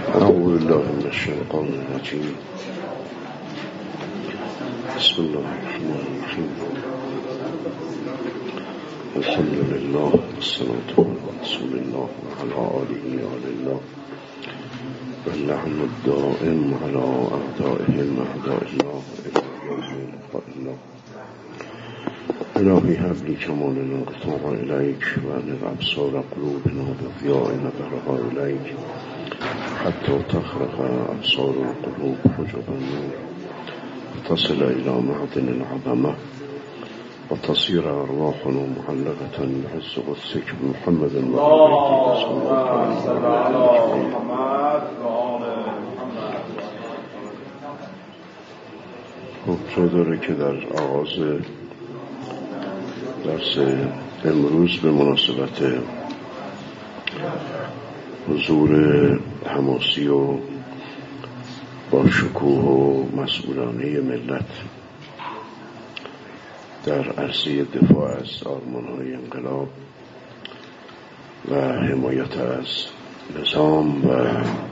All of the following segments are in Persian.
أعوذ بالله من الشيطان الرجيم. بسم الله الرحمن الرحيم. الحمد لله والصلاة على رسول الله وعلى آله الله واللعن الدائم على أعدائهم أعداء الله إلى يوم لقاء الله. إلهي هب لي كمال الانقطاع إليك وأن الأبصار قلوبنا بضياء نظرها إليك حتى تخرق أبصار القلوب حجب النور وتصل إلى معدن العظمة وتصير أرواحنا معلقة بحس قدسك بمحمد وآله صلى الله عليه وسلم. خب داره که در آغاز درس امروز به مناسبت حضور حماسی و با شکوه و مسئولانه ملت در عرصه دفاع از آرمان‌های انقلاب و حمایت از نظام و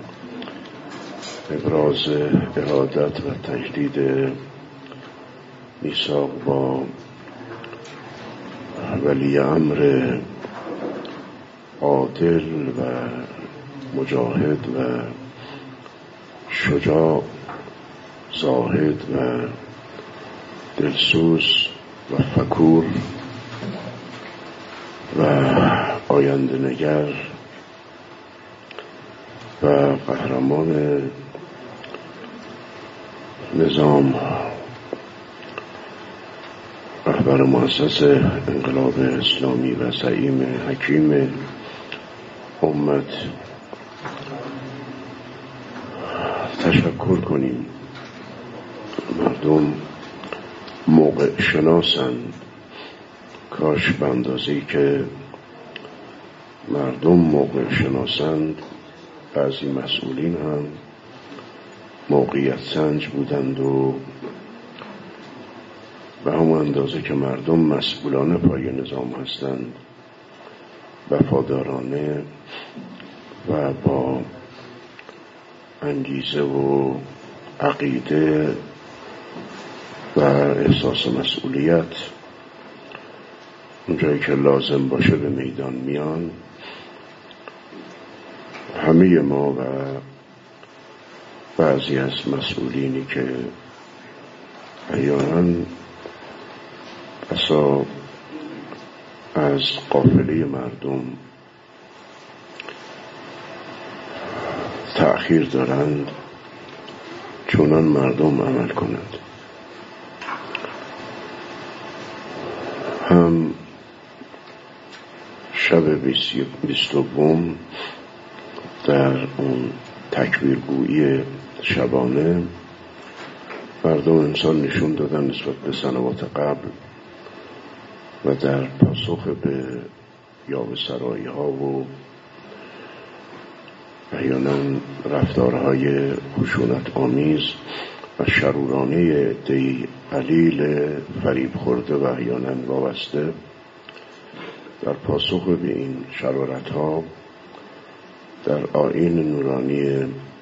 ابراز ارادت و تجدید میثاق با ولی امر عادل و مجاهد و شجاع زاهد و دلسوز و فکور و آینده نگر و قهرمان نظام رهبر مؤسس انقلاب اسلامی و زعیم حکیم امت تشکر کنیم. مردم موقع شناسند. کاش به اندازه‌ای که مردم موقع شناسند بعضی مسئولین هم موقعیت سنج بودند و به همون اندازه که مردم مسئولانه پای نظام هستند وفادارانه و با انگیزه و عقیده و احساس مسئولیت اونجایی که لازم باشه به میدان میان. همه ما و بعضی از مسئولینی که احیانا بسا از قافله مردم تأخیر دارند چونان مردم عمل کنند. هم شب 22 در اون تکبیرگویی شبانه مردم انسان نشون دادن نسبت به سنوات قبل و در پاسخ به یاوه‌سرایی ها و احیانا رفتارهای خشونت آمیز و شرورانه عده‌ای قلیل فریب خورده و احیانا وابسته در پاسخ به این شرارت ها در آیین نورانی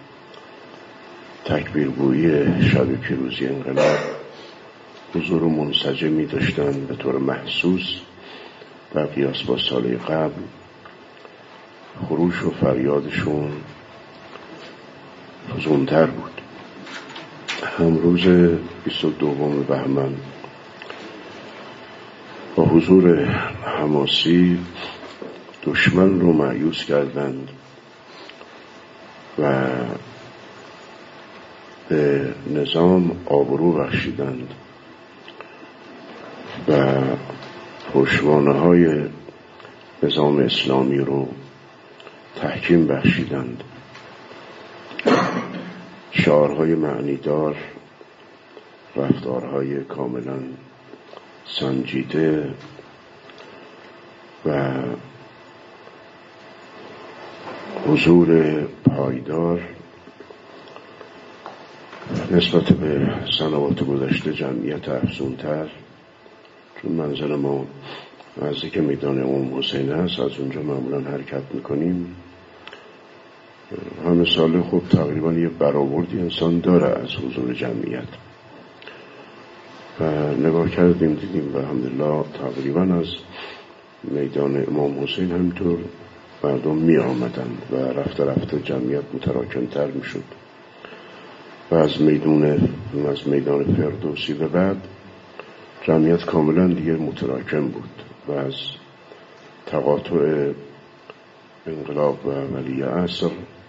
تکبیرگویی شب پیروزی انقلاب حضور منسجمی داشتند. به طور محسوس در قیاس با سال قبل خروش و فریادشون فزونتر بود. هم روز 22 بهمن با حضور حماسی دشمن رو مایوس کردند و به نظام آبرو بخشیدند و پشتوانه های نظام اسلامی رو تحکیم بخشیدند. شعارهای معنیدار، رفتارهای کاملا سنجیده و حضور پایدار نسبت به سنوات گذشته جمعیت افزونتر، چون منزل ما نزدیک میدان امام حسین هست، از اونجا معمولا حرکت میکنیم همه ساله خب تقریبا یه برآوردی انسان داره از حضور جمعیت و نگاه کردیم دیدیم و الحمدلله تقریبا از میدان امام حسین همینطور مردم می آمدن و رفته رفته جمعیت متراکم‌تر می شد و از میدان فردوسی به بعد جمعیت کاملا دیگه متراکم بود و از تقاطع انقلاب و ولی عصر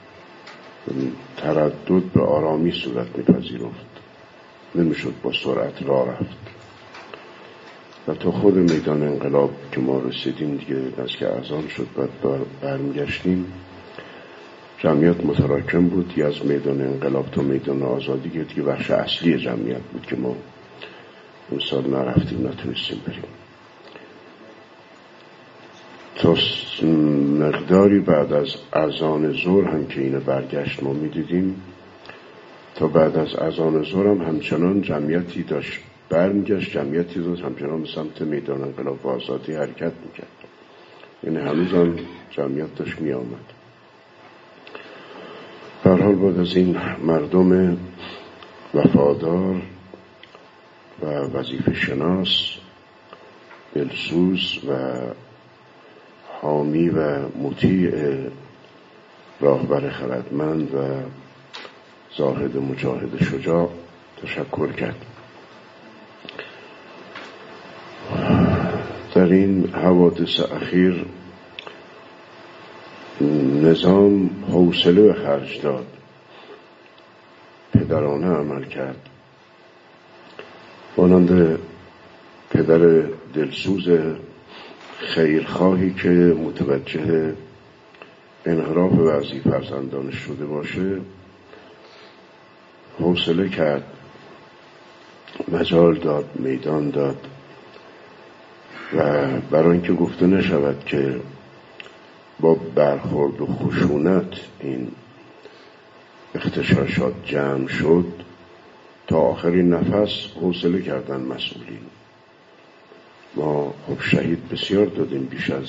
تردد به آرامی صورت میپذیرفت، نمیشد با سرعت راه رفت و تا خود میدان انقلاب که ما رسیدیم دیگه از که اذان شد بعد برمیگشتیم جمعیت متراکم بود. یا از میدان انقلاب تا میدان آزادی که دیگه بخش اصلی جمعیت بود که ما اون سال نرفتیم نتونستیم بریم. تا مقداری بعد از اذان ظهر هم که اینو برگشت ما میدیدیم تا بعد از اذان ظهر هم همچنان جمعیتی داشت برمیگشت، جمعیتی داشت همچنان به سمت میدان انقلاب و آزادی حرکت میکرد، یعنی هنوز هم جمعیت داشت میآمد. به هر حال بعد از این مردم وفادار و وظیفه شناس دلسوز و حامی و مطیع راهبر خردمند و زاهد مجاهد شجاع تشکر کرد. در این حوادث اخیر نظام حوصله خرج داد، پدرانه عمل کرد، مانند پدر دلسوز خیرخواهی که متوجه انحراف وضعی فرزندانش شده باشه حوصله کرد، مجال داد، میدان داد و برای اینکه گفته نشود که با برخورد و خشونت این اغتشاشات جمع شد تا آخرین نفس حوصله کردن مسئولین. ما خب شهید بسیار دادیم، بیش از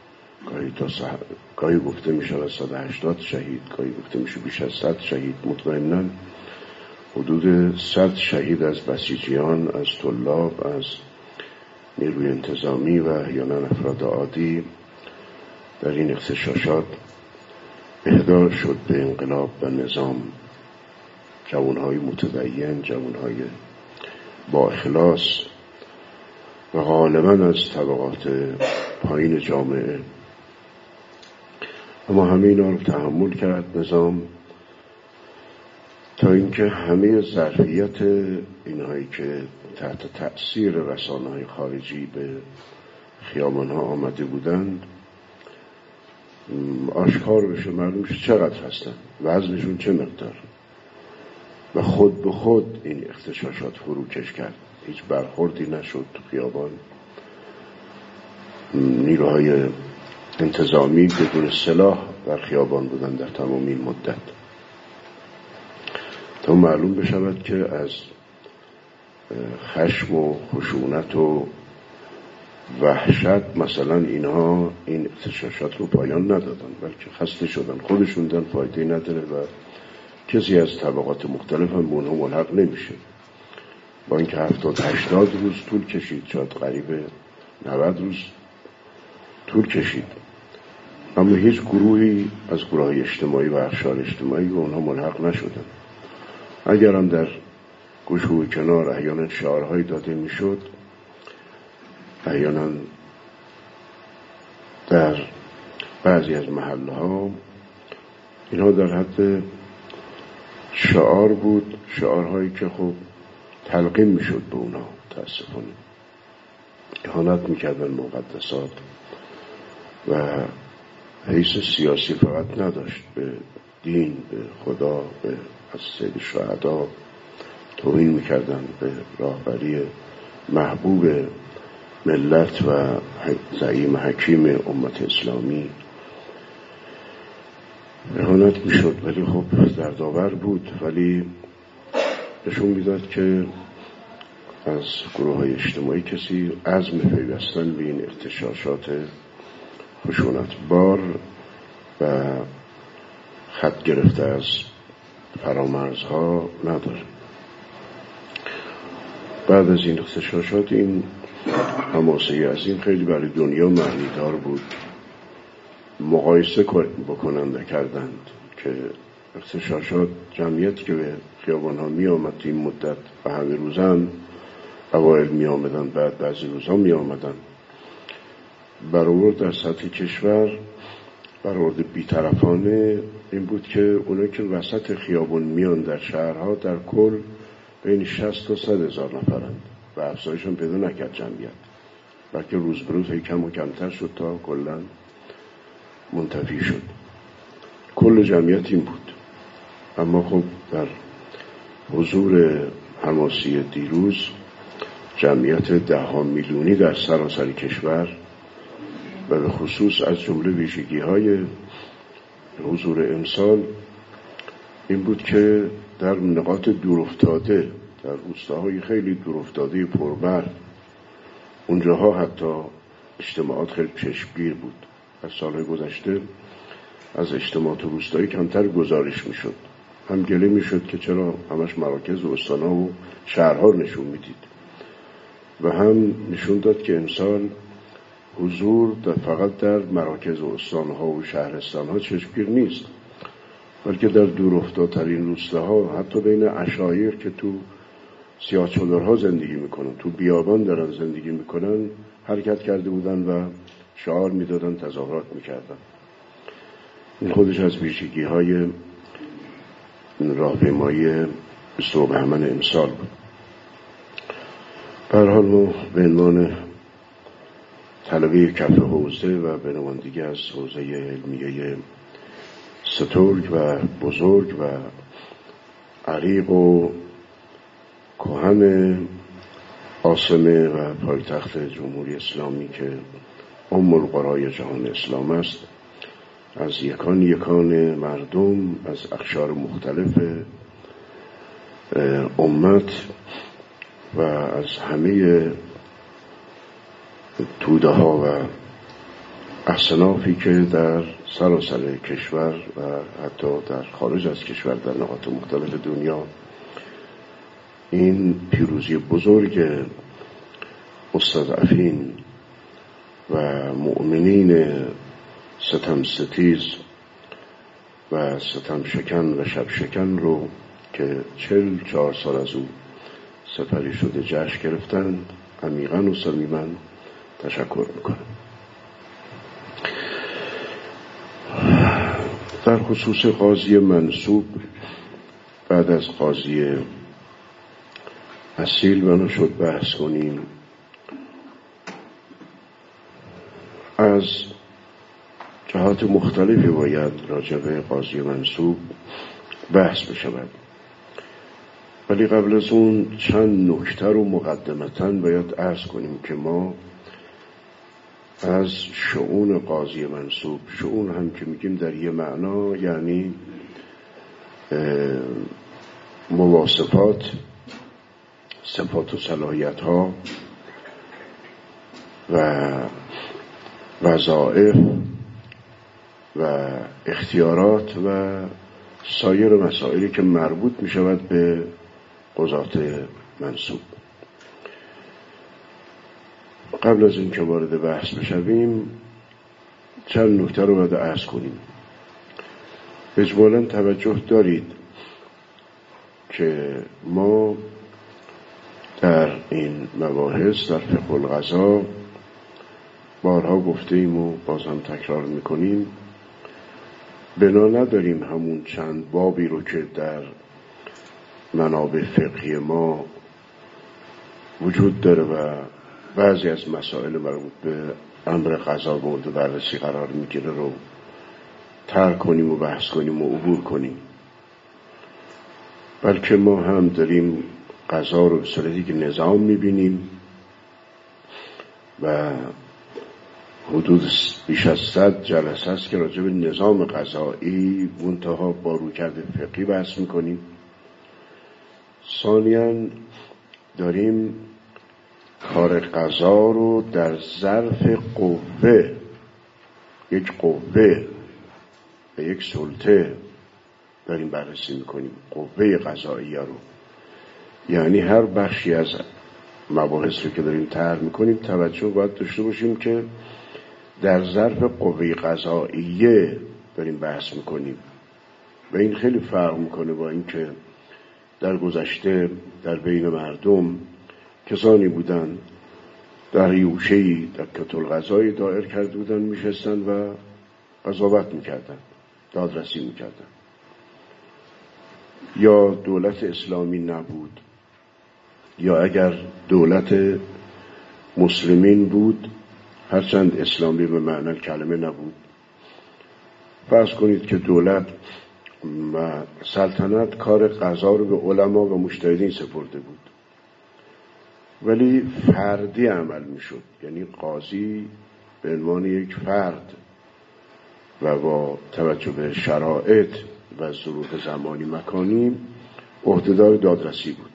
گاهی گفته میشه از 180 شهید، گاهی گفته میشه بیش از 100 شهید، مطمئناً حدود 100 شهید از بسیجیان، از طلاب، از نیروی انتظامی و احیانا افراد عادی در این اغتشاشات اهدا شد به انقلاب و نظام. جوانهای متدین، جوانهای با اخلاص و غالبا از طبقات پایین جامعه. اما همه اینا رو تحمل کرد نظام تا اینکه همه ظرفیت اینهایی که تحت تأثیر رسانه‌های خارجی به خیابان‌ها آمده بودند آشکار بشه، معلوم بشه چقدر هستن، وزنشون چه مقدار و خود به خود این اغتشاشات فروکش کرد. هیچ برخوردی نشد تو خیابان، نیروهای انتظامی بدون سلاح در خیابان بودن در تمام این مدت تا معلوم بشود که از خشم و خشونت و وحشت مثلا اینها این اغتشاشات رو پایان ندادن، بلکه خسته شدن، خودشون دن فایده نداره و کسی از طبقات مختلف هم به اونها ملحق نمیشه. با اینکه 70-80 روز طول کشید، شاید قریب 90 روز طول کشید، اما هیچ گروهی از گروه‌های اجتماعی و اقشار اجتماعی به اونها ملحق نشدن. اگر هم در گوشه و کنار احیانا شعارهایی داده میشد، احیانا در بعضی از محلها اینها در حد شعار بود، شعارهایی که خب تلقین میشد به اونها، متاسفانه اهانت میکردن مقدسات و حیث سیاسی فقط نداشت، به دین، به خدا، به از سید شهدا توهین میکردن، به راهبری محبوب ملت و زعیم حکیم امت اسلامی اهانت میشد. ولی خب دردآور بود، ولی نشون میداد که از گروه های اجتماعی کسی عزم پیوستن به این اغتشاشات خشونتبار و خط گرفته از فرامرزها نداره. بعد از این اغتشاشات این حماسه عظیم خیلی برای دنیا معنیدار بود. مقایسه بکننده کردند که اغتشاشات جمعیتی که به خیابان‌ها می آمد این مدت و همه روزم اوایل می آمدن، بعد بعضی روزها می آمدن، برآورد در سطح کشور برآورد بی‌طرفانه این بود که اونایی که وسط خیابان میان در شهرها در کل بین 60 تا 100 هزار نفرند و افزایشون پیدا نکرد جمعیت، بلکه روز به روز کم و کمتر شد تا کلاً منتفی شد. کل جمعیت این بود. اما خب در حضور حماسی دیروز جمعیت 10 میلیونی در سراسر کشور و به خصوص از جمله ویژگی‌های حضور امسال این بود که در نقاط دورافتاده، در روستاهای خیلی دورافتاده پربر، اونجاها حتی اجتماعات خیلی چشمگیر بود. از سالهای گذشته از اجتماعات روستایی کمتر گزارش میشد. هم گله میشد که چرا همش مراکز و استان‌ها و شهرها نشون میدید و هم نشون داد که امسال حضور فقط در مراکز و استان‌ها و شهرستان‌ها چشمگیر نیست، بلکه در دورافتادترین روستاها، حتی بین عشایر که تو سیاه‌چادرها زندگی میکنن، تو بیابان دارن زندگی میکنن، حرکت کرده بودن و شعار میدادن، تظاهرات میکردن. این خودش از ویژگی‌های راهپیمایی 20 بهمن امسال بود. به هر حال ما به عنوان طلبه کف حوزه و به نمایندگی از حوزه علمیه سترگ و بزرگ و عریق و کهن عاصمه و پایتخت جمهوری اسلامی که ام القرای جهان اسلام است، از یکان مردم، از اقشار مختلف امت و از همه توده ها و اصنافی که در سراسر کشور و حتی در خارج از کشور در نقاط مختلف دنیا این پیروزی بزرگ مستضعفین و مؤمنین ستم ستیز و ستم شکن و شب شکن رو که 44 سال از او سپری شده جشن گرفتند، عمیقاً و صمیماً تشکر میکنم. در خصوص قاضی منصوب، بعد از قاضی اصیل بنا شد بحث کنیم. از جهات مختلفی باید راجع به قاضی منصوب بحث بشود، ولی قبل از اون چند نکته رو مقدمتاً باید عرض کنیم که ما از شؤون قاضی منصوب، شؤون هم که میگیم در یه معنا یعنی مواصفات، صفات و صلاحیت ها و وظایف و اختیارات و سایر مسائلی که مربوط می شود به قضات منصوب. قبل از این که وارد بحث بشویم چند نکته رو باید عرض کنیم. اجمالاً توجه دارید که ما در این مباحث در فقه القضا بارها گفته ایم و باز هم تکرار میکنیم، بنا نداریم همون چند بابی رو که در منابع فقهی ما وجود داره و بعضی از مسائل مربوط به امر قضا مورد بررسی قرار میگیره رو ترک کنیم و بحث کنیم و عبور کنیم، بلکه ما هم داریم قضا رو به صورتی که نظام میبینیم و حدود بیش از 100 جلسه است که راجع به نظام قضایی منتها با رویکرد فقهی بحث میکنیم. ثانیاً داریم کار قضا رو در ظرف قوه، یک قوه و یک سلطه داریم بررسی میکنیم، قوه قضاییه رو. یعنی هر بخشی از مباحث رو که داریم طرح میکنیم توجه باید داشته باشیم که در ظرف قوه قضاییه داریم بحث میکنیم و این خیلی فرق میکنه با این که در گذشته در بین مردم کسانی بودن در یوشه‌ای در کتالقضایی دایر کرده بودن، میشستن و قضاوت میکردن، دادرسی میکردن. یا دولت اسلامی نبود، یا اگر دولت مسلمین بود، هرچند اسلامی به معنی کلمه نبود، فرض کنید که دولت و سلطنت کار قضا رو به علما و مجتهدین سپرده بود، ولی فردی عمل میشد. یعنی قاضی به عنوان یک فرد و با توجه به شرایط و ظروف زمانی مکانی عهدهدار دادرسی بود.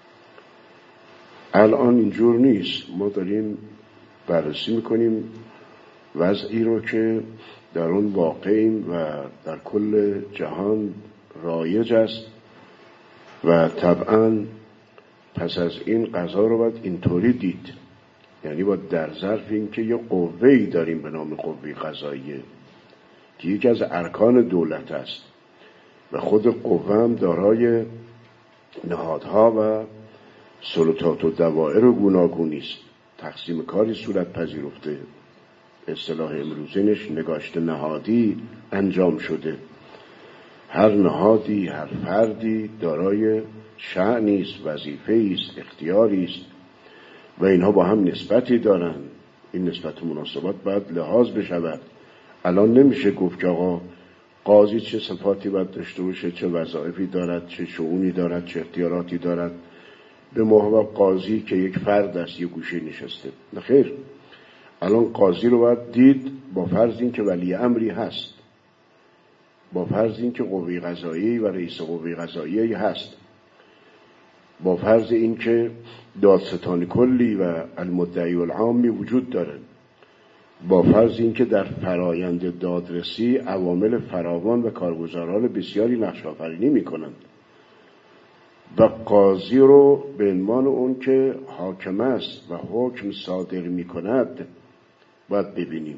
الان اینجور نیست. ما داریم بررسی میکنیم وضعی رو که در اون واقعیم و در کل جهان رایج است و طبعاً پس از این قضا رو باید اینطوری دید. یعنی باید در ظرف این که یه قوه‌ای داریم به نام قوه قضاییه که یکی از ارکان دولت است و خود قوه هم دارای نهادها و سلطات و دوائر گوناگونی است. تقسیم کاری صورت پذیرفته، اصطلاح امروزینش نگاشت نهادی انجام شده. هر نهادی، هر فردی دارای شأنی است، وظیفه‌ای است، اختیاری است و اینها با هم نسبتی دارند. این نسبت و مناسبات باید لحاظ بشود. الان نمیشه گفت که آقا قاضی چه صفاتی باید داشته باشه، چه وظایفی دارد، چه شؤونی دارد، چه اختیاراتی دارد، به محابق قاضی که یک فرد است یک گوشه نشسته. نه خیر، الان قاضی رو باید دید با فرض این که ولی امری هست، با فرض این که قوه قضاییه و رئیس قوه قضاییه هست، با فرض این که دادستان کلی و المدعی العامی وجود داره، با فرض این که در فرایند دادرسی عوامل فراوان و کارگزاران بسیاری نقش آفرینی میکنند و قاضی رو به عنوان اون که حاکم است و حکم صادر میکند باید ببینیم.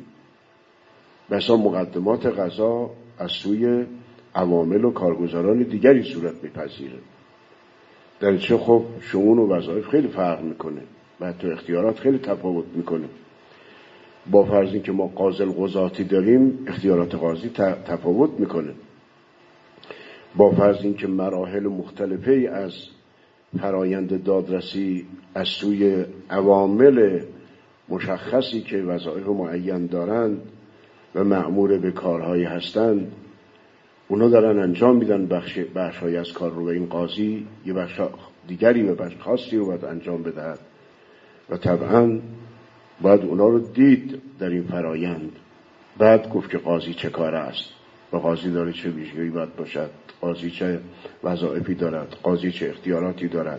بسا مقدمات قضا از سوی عوامل و کارگزاران دیگری صورت میپذیره. در چه خب شؤون و وظایف خیلی فرق میکنه و حتی اختیارات خیلی تفاوت میکنه. با فرض این که ما قاضی القضاتی داریم، اختیارات قاضی تفاوت میکنه. با فرض این که مراحل مختلفی از فرایند دادرسی از سوی عوامل مشخصی که وظایف معین دارند و مأمور به کارهایی هستند، اونا دارن انجام میدن بخشی از کار رو و این قاضی یه بخش دیگری و بخش خاصی رو باید انجام بدهد و طبعاً باید اونا رو دید در این فرایند. بعد گفت که قاضی چه کاره است و قاضی داره چه ویژگی باید باشد، قاضی چه وظایفی دارد، قاضی چه اختیاراتی دارد.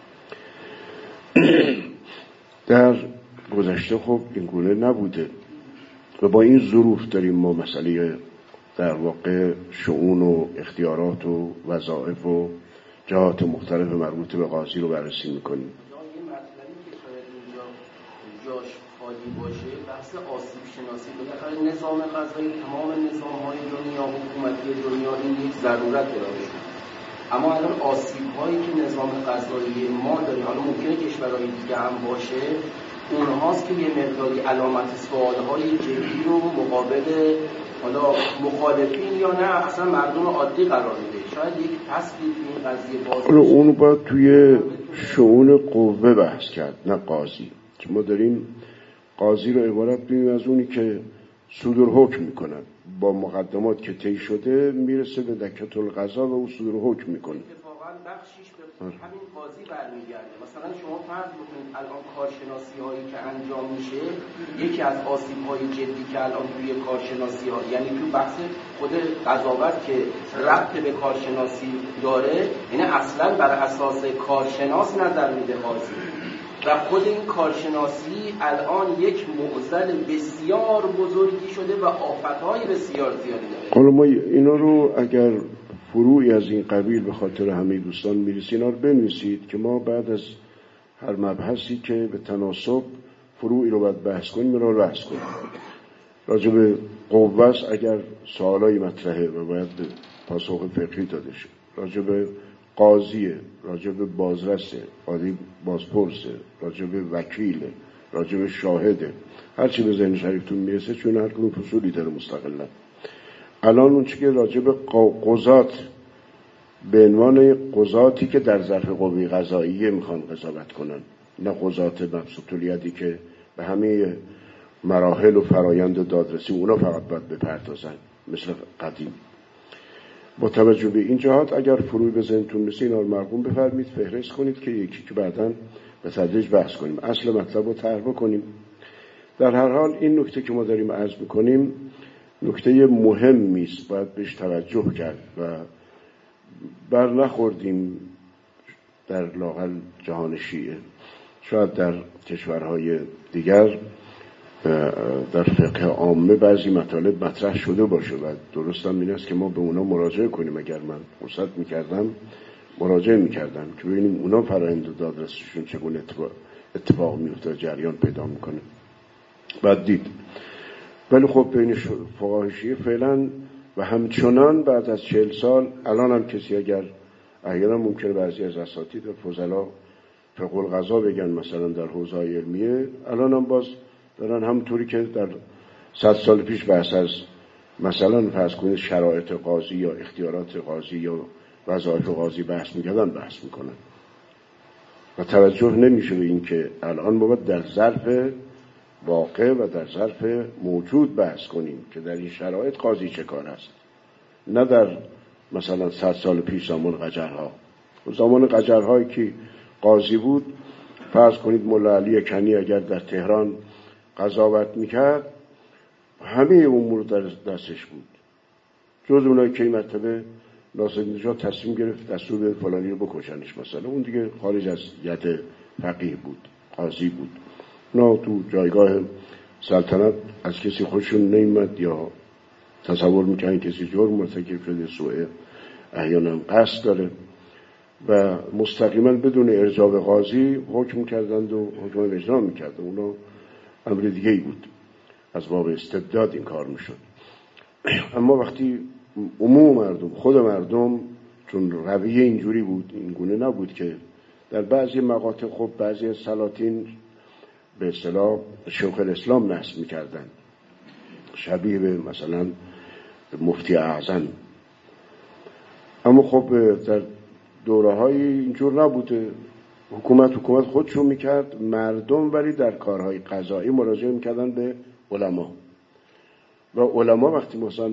در گذشته خب این گونه نبوده و با این ظروف داریم ما مسئله در واقع شؤون و اختیارات و وظایف و جهات مختلف مربوط به قاضی رو بررسی میکنیم. یه مطلبی که شاید اینجا جاش خالی باشه بحث آسیب شناسی. بالاخره نظام قضایی تمام نظام‌های دنیا، حکومتی دنیا این یک ضرورت داره. اما الان آسیب‌هایی که نظام قضایی ما داره، حالا ممکنه کشورهای دیگه هم باشه، اونهاست که یه مقداری علامت سوال‌های جدی رو مقابل حالا مخالفین یا نه اصلا مردم عادی قرار میده. شاید یک فصلی این قضیه باز اون باید توی شؤون قوه بحث کرد، نه قاضی. که ما داریم قاضی رو عبارت ببینیم از اونی که صدور حکم میکنن، با مقدمات که طی شده میرسه به دکة القضا و او صدور حکم میکنه. اتفاقا بخشیش به همین قاضی برمیگرده. مثلا شما فرض بکنید الان کارشناسی هایی که انجام میشه، یکی از آسیب های جدی که الان توی کارشناسی ها، یعنی تو بحث خود قضاوت که ربط به کارشناسی داره، یعنی اصلا بر اساس کارشناس نظر میده قاضی و خود این کارشناسی الان یک معضل بسیار بزرگی شده و آفتهای بسیار زیادی داره. حالا ما اینا رو اگر فروعی از این قبیل به خاطر همه دوستان میرسید، اینا رو بنویسید که ما بعد از هر مبحثی که به تناسب فروعی رو باید بحث کنیم رو بحث کنیم. راجع به قوه اگر سوالای مطرحه و باید پاسخ فقهی داده شه، راجع به قاضیه، راجع به بازرسه، قاضی بازپرسه، راجع به وکیله، راجع به شاهده، هر چی به ذهن شریفتون میرسه، چون هر کدوم فصولی داره مستقلا. الان اون چی که راجع به قضات به عنوان قضاتی که در ظرف قوه قضاییه میخوان قضاوت کنن، نه قضات مبسوط الیدی که به همه مراحل و فرایند دادرسی اونا فقط باید بپردازن مثل قدیم. با توجه به این جهات اگر فروعی به ذهنتون میرسه اینا رو مرقوم بفرمید، فهرست کنید که یکی که بعداً به تدریج بحث کنیم، اصل مطلب رو طرح بکنیم. در هر حال این نکته که ما داریم عرض میکنیم نکته مهمی است، باید بهش توجه کرد و بر نخوردیم در لااقل جهان شیعه، شاید در کشورهای دیگر در فقه عامه بعضی مطالب مطرح شده باشه و درست هم این است که ما به اونا مراجعه کنیم. اگر من فرصت میکردم مراجعه میکردم که ببینیم اونا فرآیند دادرسیشون چگونه اتفاق میفته، جریان پیدا میکنه، بعد دید. ولی خب بین فقهای شیعه فعلا و همچنان بعد از 40 سال الان هم کسی اگر احیانا ممکنه بعضی از اساتید و فضلا فقه القضا بگن مثلا در حوزه‌های علمیه، الان هم باز دارن همونطوری که در 100 سال پیش بحث از مثلا فرض کنید شرایط قاضی یا اختیارات قاضی یا وظایف قاضی بحث میکردن بحث میکنن و توجه نمیشه به این که الان ما باید در ظرف واقع و در ظرف موجود بحث کنیم که در این شرایط قاضی چه کار است، نه در مثلا 100 سال پیش زمان قجرها. زمان قجرهایی که قاضی بود، فرض کنید ملا علی کنی اگر در تهران قضاوت میکرد همه امور در دستش بود، جز اونایی که این مرتبه ناصرالدین تصمیم گرفت دستور به فلانی رو بکشنش مثلا، اون دیگه خارج از ید فقیه بود، قاضی بود. نه تو جایگاه سلطنت از کسی خودشون نیامد یا تصور میکنن کسی جرم مرتکب شده، سوء احیانا قصد داره و مستقیما بدون ارجاع به قاضی حکم کردند و حکم اجرا میکردند. اونا امر دیگه ای بود، از باب استبداد این کار میشد. اما وقتی عموم مردم، خود مردم، چون رویه اینجوری بود، این گونه نبود که در بعضی مقاطع خب بعضی از سلاطین به اصطلاح شیخ الاسلام نصب میکردن، شبیه به مثلا مفتی اعظم. اما خب در دوره‌های اینجور نبوده، حکومت خودشو میکرد، مردم ولی در کارهای قضایی مراجعه میکردن به علما و علما وقتی مثلا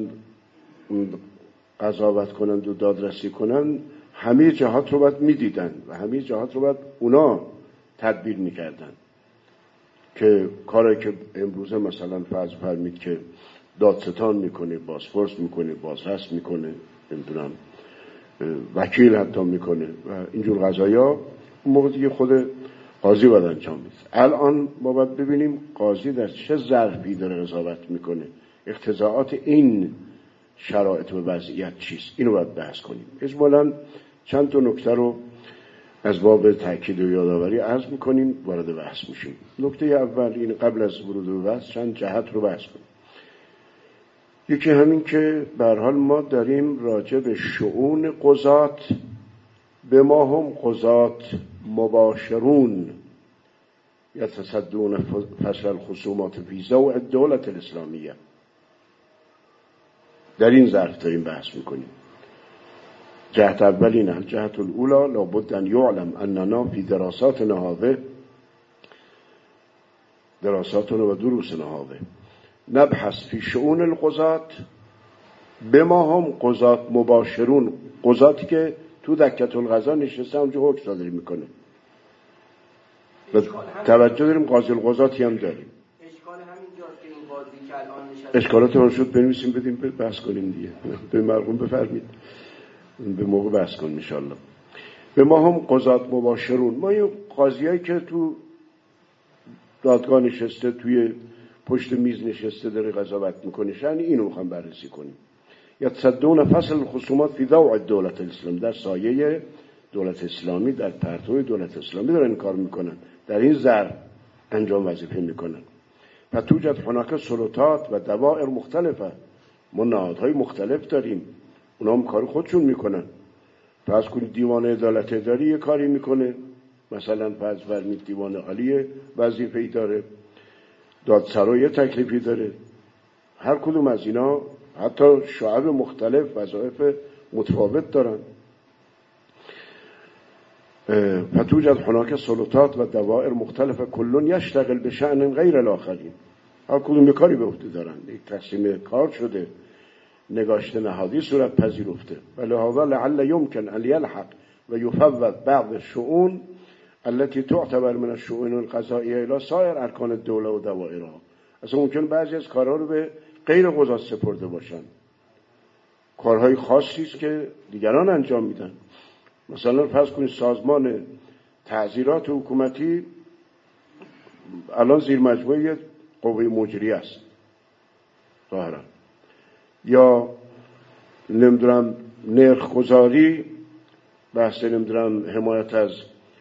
قضاوت کنند و دادرسی کنند همه جهات رو باید میدیدن و همه جهات رو باید اونا تدبیر میکردن که کاری که امروزه مثلا فرض فرمید که دادستان میکنه، بازپرس میکنه، بازرس میکنه، نمیدونم وکیل حتی میکنه و اینجور قضایا، اون موقع دیگه خود قاضی باید انجام میده. الان ما باید ببینیم قاضی در چه ظرفی داره قضاوت میکنه، اقتضاعات این شرایط و وضعیت چیست، اینو باید بحث کنیم. اجمالاً چند تا نکته رو از باب تأکید و یادآوری عرض میکنیم، وارد بحث میشیم. نکته اول این، قبل از ورود به بحث چند جهت رو بحث کنیم. یکی همین که به هر حال ما داریم راجع به شؤون قضات، به ما هم قضات مباشرون یتصدون فصل الخصومات فی ضوء الدولة الاسلامیه، در این ظرف داریم بحث میکنیم. جهت اولین، الجهت الاولى لابد ان یعلم اننا فی دراساتنا هذه، دراساتنا و دروسنا هذه، نبحث فی شؤون القضات بما هم قضات مباشرون، قضاتی که تو دکة القضا نشسته اونجا حکم صادر میکنه. توجه داریم قاضی القضاتی هم داریم. اشکال همینجاست که این قاضی که الان نشسته، اشکالات رو شد بنویسیم بدیم بحث کنیم دیگه، به مرقوم بفرمید به موقع بحث کنیم ان شاء الله. به ما هم قضات مباشرون، ما یه قاضیایی که تو دادگاه نشسته، توی پشت میز نشسته داره قضاوت میکنه، یعنی اینو میخوام بررسی کنیم. یتصدون فصل الخصومات فی ضوء دولت الاسلامی، در سایه دولت اسلامی، در پرتو دولت اسلامی دارن این کار میکنن، در این ظرف انجام وظیفه میکنن. فتوجد هناك سلطات و دوائر مختلفه، ما نهادهای مختلف داریم، اونا هم کار خودشون میکنن. فرض کنید دیوان عدالت اداری یه کاری میکنه، مثلا فرض فرمید دیوان عالی وظیفه‌ای داره، دادسرا یه تکلیفی داره. هر کدوم از اینا حتی شعب مختلف وظایف متفاوت دارن. فتوجد هناك سلطات و دوائر مختلفه کلون یشتغل به شأن غیر الاخرین، هر کدوم یه کاری به عهده دارن، یک تقسیم کار شده، نگاشت نهادی صورت پذیرفته. ولهذا لعل يمكن ان يلحق و يفوض بعض الشؤون التي تعتبر من الشؤون القضائیه الى سایر ارکان الدوله و دوائرها. اصلا ممکن بعضی از کارها رو به غیر قضات سپرده باشن، کارهای خاصی است که دیگران انجام میدن. مثلا فرض کنید سازمان تعزیرات حکومتی الان زیر مجموعه قوه مجریه است ظاهرا، یا نمیدونم نرخ گذاری، بحث نمیدونم حمایت از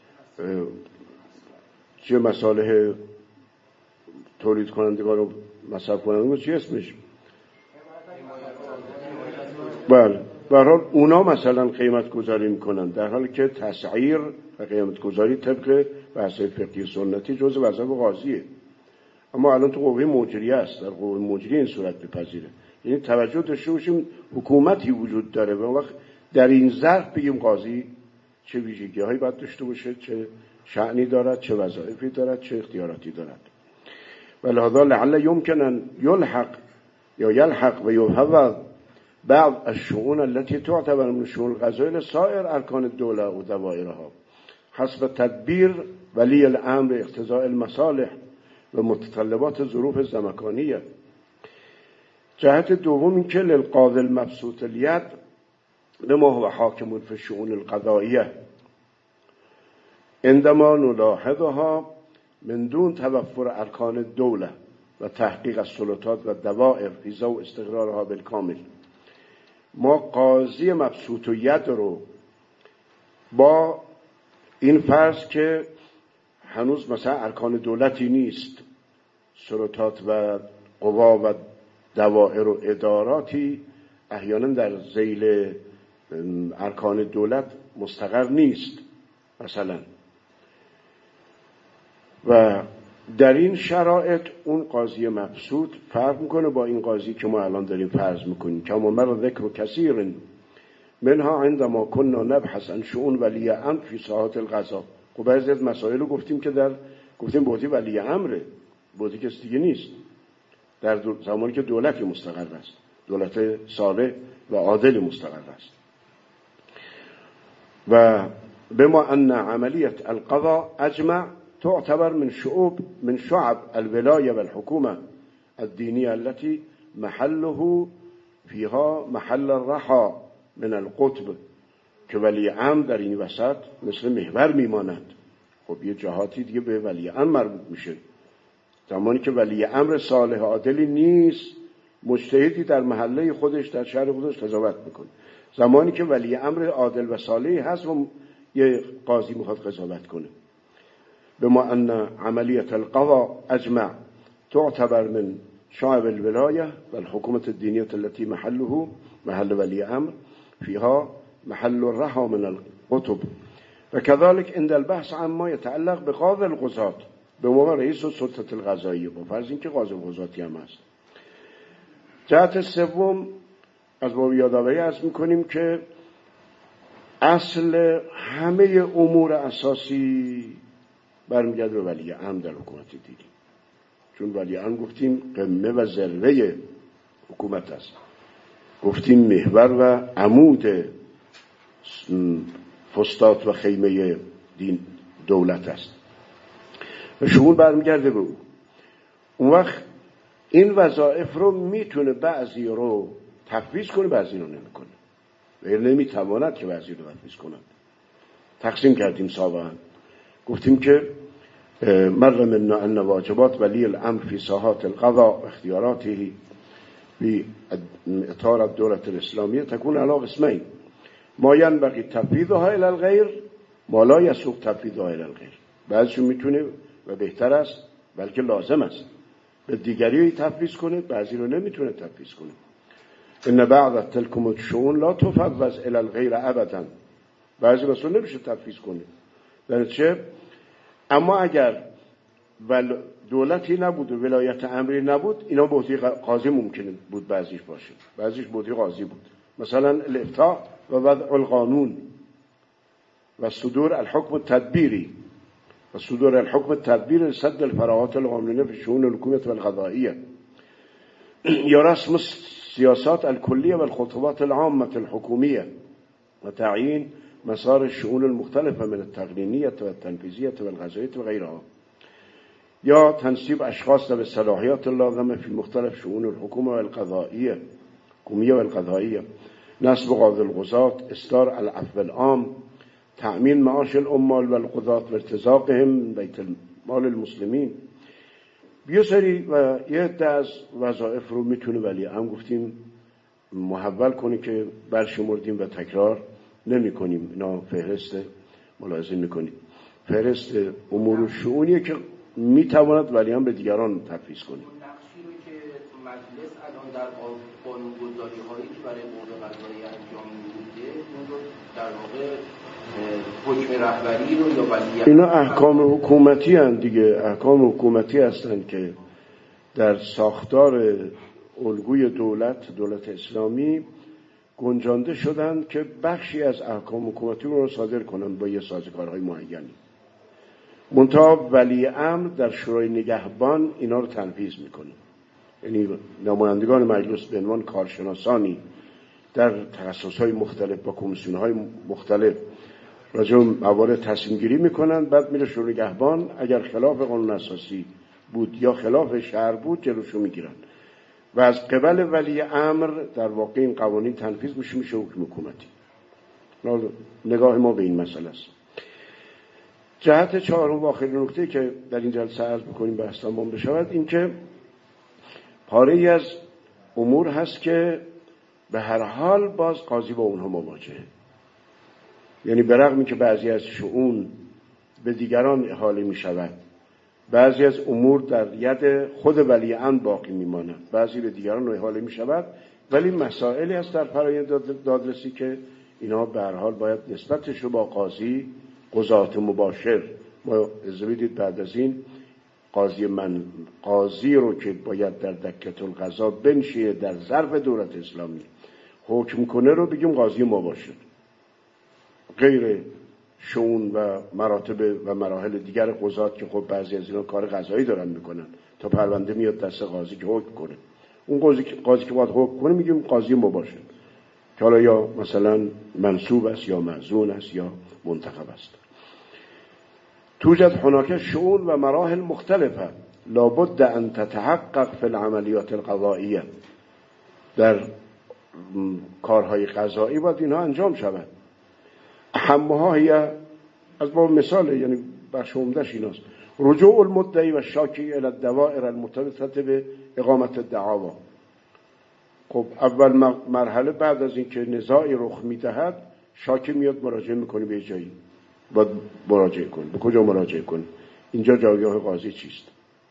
چه مصالح تولید کنندگان و مصرف کنندگان، چی اسمش؟ بله، به هر حال اونا مثلا قیمت گذاری میکنن، در حالی که تسعیر و قیمت گذاری طبق بحث فقهی سنتی جزء وظایف قاضیه. اما الان تو قوه مجریه است، در قوه مجریه این صورت بپذیره. یعنی توجه داشته باشیم حکومتی وجود داره و وقت در این ظرف بگیم قاضی چه ویژگی‌هایی باید داشته باشه، چه شأنی دارد، چه وظایفی دارد، چه اختیاراتی دارد. ولهذا لعل يمكن ان يلحق و يفوض بعض الشؤون التي تعتبر من شؤون القضائیه سائر ارکان الدوله و دوائرها حسب تدبیر ولی الامر اقتضاء المصالح و متطلبات ظروف زمکانیه. جهت دوم این که للقاضی المبسوط الید بما هو حاکم فی الشؤون القضائیه عندما نلاحظها من دون توفر ارکان الدوله و تحقیق السلطات و دوائر فی ضوء استقرارها بالکامل. ما قاضی مبسوط الید رو با این فرض که هنوز مثلا ارکان دولتی نیست، سلطات و قوا و دوائر و اداراتی احیانا در ذیل ارکان دولت مستقر نیست مثلا، و در این شرایط اون قاضی مبسوط فرق میکنه با این قاضی که ما الان داریم فرض میکنیم. کما مر ذکر کثیر منها عندما كنا نبحث عن شؤون ولی امر فی ساحات القضاء. خب بعضی از مسائل رو گفتیم که گفتیم بودی ولی امره، بودی کسی دیگه نیست، در زمانی که دولت مستقر است، دولت صالح و عادل مستقر است. و بما ان عملیت القضاء اجمع تعتبر من شعب الولايه والحكومه الدينيه التي محله فيها محل الرحى من القطب، که ولی امر در این وسط مثل محور میماند. خب یه جهاتی دیگه به ولی امر مربوط میشه. زمانی که ولی امر صالح عادلی نیست، مجتهدی در محله خودش در شهر خودش قضاوت میکنه. زمانی که ولی امر عادل و صالحی هست و یه قاضی میخواد قضاوت کنه. بما ان عملیت القضاء اجمع تعتبر من شعب الولايه والحكومه الدينيه التي محله محل ولي امر فيها محل الرحى من القطب. وكذلك عند البحث عما يتعلق بقاضي القضاة بما رئيس السلطه القضائيه، با فرض اینکه قاضی قضاتی هم هست. جهت سوم از باب یادآوری عرض میکنیم که اصل همه امور اساسی برمیگرده به ولی امر در حکومت دینی، چون ولی امر گفتیم قمه و ذروه حکومت است، گفتیم محور و عمود فستات و خیمه دین دولت است و شمول برمیگرده به او. اون وقت این وظایف رو میتونه بعضی رو تفویض کنه، بعضی رو نمیکنه و نمیتواند که بعضی رو تفویض کنند. تقسیم کردیم سابقا، گفتیم که مر منا ان واجبات ولی الامر فی ساحات القضاء اختیاراته في إطار الدولة الإسلامية تكون على قسمين: ما ينبغي تفویضها إلى الغیر، ما لا يسوغ تفویضها إلى الغیر. بعضیشون میتونه و بهتر است بلکه لازم است به دیگری تفویض کنه، بعضی رو نمیتونه تفویض کنه. ان بعض تلکم الشؤون لا تفوض إلى الغیر ابدا. بعضی مسائل نمیشه تفویض کنه. در چه؟ اما اگر دولتی نبود و ولایت امری نبود، اینا بودی قاضی ممکنه بود بعضیش باشه، بعضیش بودی قاضی بود. مثلا الافتاء و وضع القانون و صدور الحكم التدبيري و صدور الحكم التدبيري لسد الفراغات القانونية في الشؤون الحكومية والقضائية، یا رسم السياسات الكلية والخطوات العامة الحكومية وتعيين مسار الشؤون المختلفة من التقنينية والتنفيذية والقضائية وغيرها، یا تنصیب اشخاص به صلاحیات اللازمه فی مختلف شؤون الحکومه والقضائیه حکوميه والقضائیه، نصب قاضی القضات، اصدار العفو العام، تأمین معاش العمال والقضات وارتزاقهم من بیت المال المسلمین. یه سری و یه عده از وظایف رو میتونه ولی هم گفتیم محول کنی که برشمردیم و تکرار نمی کنیم. اینا فهرست ملاحظه میکنید، فهرست امور و شؤونیه که میتواند ولی هم به دیگران تفویض کنید. نقشی رو که مجلس الان در قانون‌گذاری هایی که برای قوه قضاییه انجام میده، اون رو در واقع حکم رهبری رو یا ولیعهد، اینا احکام حکومتی هستند دیگه، احکام حکومتی هستند که در ساختار الگوی دولت اسلامی گنجانده شدند که بخشی از احکام حکومتی رو صادر کنند با یه سازوکارهای معینی. منتها ولی امر در شورای نگهبان اینا رو تنفیذ میکنه. یعنی نمایندگان مجلس به عنوان کارشناسانی در تخصصهای مختلف با کمیسیونهای مختلف راجع به موارد تصمیم گیری میکنن، بعد میره شورای نگهبان، اگر خلاف قانون اساسی بود یا خلاف شرع بود جلوشو میگیرن و از قبل ولی امر در واقع این قوانین تنفیذ میشه حکم حکومتی. نگاه ما به این مسئله است. جهت چهارم و آخرین نکته که در این جلسه عرض بکنیم بحث تمام بشود، این که پاره‌ای از امور هست که به هر حال باز قاضی با اونها مواجهه. یعنی برغم که بعضی از شؤون به دیگران احاله می شود، بعضی از امور در ید خود ولی امر باقی می ماند، بعضی به دیگران احاله می شود، ولی مسائلی هست در فرآیند دادرسی که اینا به هر حال باید نسبتش رو با قضات مباشر، ما ازویدید بعد از این قاضی رو که باید در دکة القضا بنشینه در ظرف دولت اسلامی حکم کنه رو بگیم قاضی مباشر، غیر شؤون و مراتب و مراحل دیگر قضات که خب بعضی از اینا کار قضایی دارن میکنن تا پرونده میاد دست قاضی که حکم کنه. اون قاضی که باید حکم کنه میگیم قاضی مباشر، که حالا یا مثلا منصوب است یا معزون است یا منتخب است. توجد هناك شؤون و مراحل مختلفه لابد ان تتحقق في العملیات القضائیه. در کارهای قضایی باید اینها انجام شود. اهمها هی از باب مثال، یعنی بخش عمده‌اش ایناست: رجوع المدعی و شاکی الى الدوائر المرتبطه به اقامت الدعاوا. خب اول مرحله بعد از اینکه نزاعی رخ میدهد، شاکی میاد مراجعه میکنه به جایی، باید مراجعه کنه. به کجا مراجعه کنه؟ اینجا جایگاه قاضی چیست؟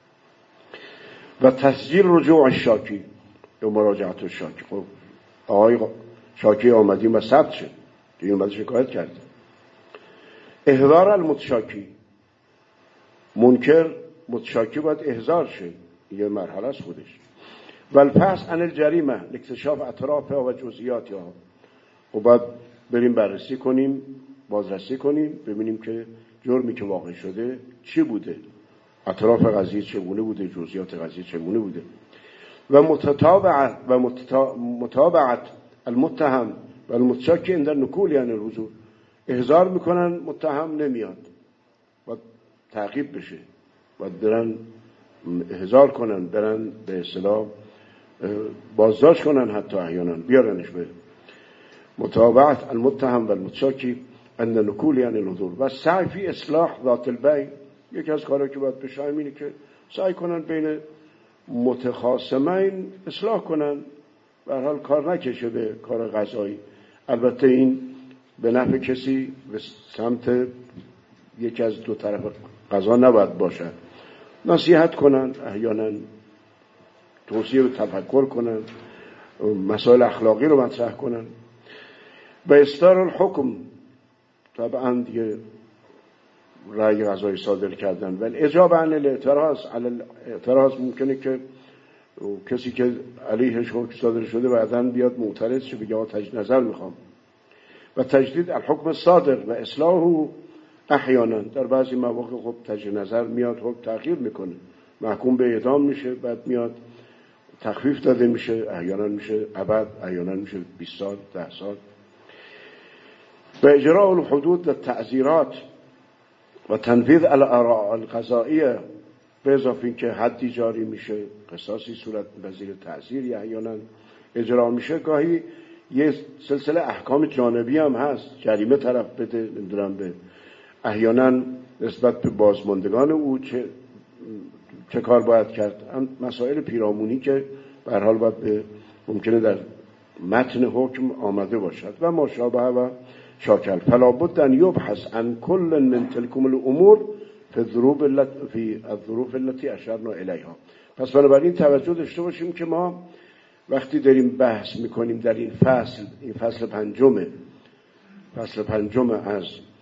و تسجیل رجوع الشاکی یا مراجعت الشاکی. خب آقای شاکی آمدیم و ثبت شد که این اومده شکایت کرده. احضار المتشاکی، منکر متشاکی باید احضار شه، یه مرحله است خودش. والبحث عن الجریمه لاکتشاف اطرافها و جزئیاتها. خب باید بریم بررسی کنیم، بازرسی کنیم، ببینیم که جرمی که واقع شده چی بوده، اطراف قضیه چگونه بوده، جزئیات قضیه چگونه بوده. و متابعت المتهم و المتشاکی عند النکول، یعنی الحضور. احضار میکنن، متهم نمیاد، باید تعقیب بشه، باید برن احضار کنن، برن به اصطلاح بازداشت کنن، حتی احیانا بیارنش به متابعت المتهم و المتشاکی عند النکول یعنی الحضور. و سعی فی اصلاح ذات البین. یکی از کارهایی که باید بشه اینه که سعی کنن بین متخاصمین اصلاح کنن، به هر حال کار نکشه به کار غذایی. البته این به نفع کسی به سمت یکی از دو طرف قضا نباید باشد. نصیحت کنن، احیانا توصیه و تفکر کنن، مسائل اخلاقی رو مطرح کنن. به اصدار الحکم طبعا دیگه رأی قضایی صادر کردن. ولی اجابه عن الاعتراض ممکنه که کسی که علیهش حکم صادر شده بعداً بیاد معترض شه، بگه تجدید نظر میخوام. و تجدید الحکم صادر و اصلاحه احیانا در بعضی مواقع خب تجدید نظر میاد، حکم تغییر میکنه، محکوم به اعدام میشه، بعد میاد تخفیف داده میشه، احیانا میشه ابد، احیانا میشه 20 سال 10 سال. و اجراء الحدود و تعزیرات و تنفیذ الاراء القضائیه، به اضافه این که حدی جاری میشه، قصاصی صورت پذیر، تعزیری احیانا اجرا میشه. گاهی یه سلسله احکام جانبی هم هست، جریمه طرف بده، نمیدونم به احیانا نسبت به بازماندگان او چه کار باید کرد. مسائل پیرامونی که به هر حال باید ممکنه در متن حکم آمده باشد و مشابه و شاکل. فلا بد ان یبحث عن کل من تلکم الامور فی الظروف التي اشرنا الیها. پس بنابراین توجه داشته باشیم که ما وقتی داریم بحث میکنیم در این فصل پنجم از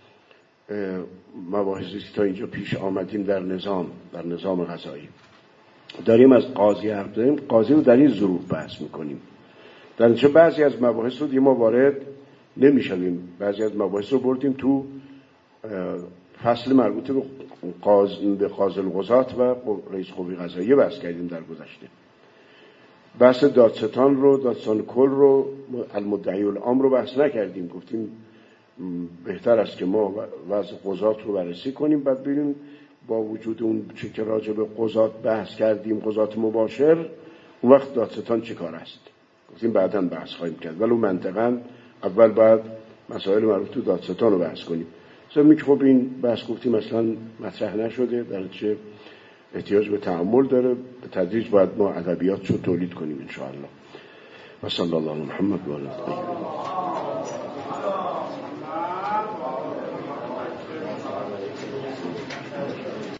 مباحثی که تا اینجا پیش آمدیم در نظام قضایی، داریم از قاضی حرف داریم. قاضی رو در این ظروف بحث میکنیم. در اینجا بعضی از مباحث رو ما وارد نمیشویم، بعضی از مباحث رو بردیم تو فصل مربوط به قاضی القضات و رئیس قوه قضاییه بحث کردیم در گذشته. بحث دادستان کل رو، المدعی العام رو بحث نکردیم. گفتیم بهتر است که ما وضع قضات رو بررسی کنیم، بعد ببینیم با وجود اون چه که راجع به قضات بحث کردیم، قضات مباشر، اون وقت دادستان چه کار است. گفتیم بعداً بحث خواهیم کرد، ولی منطقاً اول باید مسائل مربوط به دادستان رو بحث کنیم. ضمن که خب این بحث گفتیم اصلا مطرح نشده، در چه احتیاج به تأمل داره. به تدریج باید ما ادبیات رو تولید کنیم ان شاء الله. و صلی الله علی محمد و علی آله.